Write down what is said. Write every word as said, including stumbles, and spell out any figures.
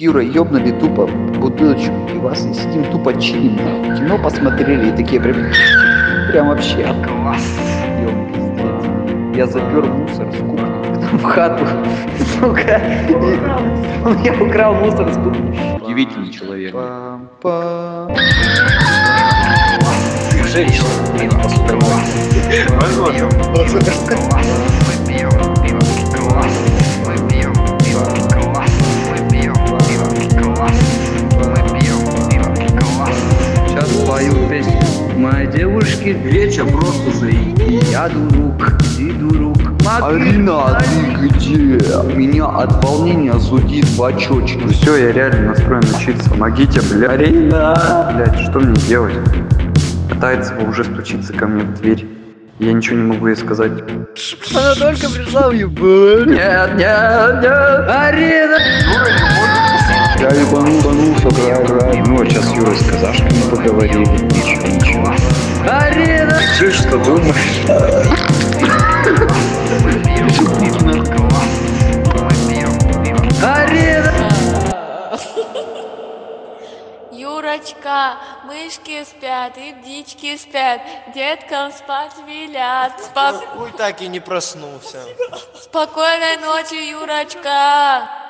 Юрой ёбнули тупо бутылочку пива, и сидим тупо чилим, нахуй. Кино посмотрели и такие прям, прям вообще класс. Ёб, пиздец. Я запер мусор с кухни в хату, сука. Я украл мусор с кухни. Удивительный человек. Женщина, а не посудомойка. Возможно. Сейчас спою песню. Мои девушки вечер просто заебись. Я дурук, ты дурук. Арина, ты где? Меня от волнения зудит в очочке. Все, я реально настроен учиться. Помогите, бля. Арина! Блять, что мне делать? Пытается уже стучиться ко мне в дверь. Я ничего не могу ей сказать. Она только пришла в ебать. Нет, нет, нет. Арина! Я ебанул, ебанулся, край, край. Ну, а сейчас Юра с казашками поговорили. Ничего, ничего. Арина! Ты что думаешь? Арина! Юрочка, мышки спят, и птички спят, деткам спать велят. Спок- Хуй так и не проснулся. Спокойной ночи, Юрочка!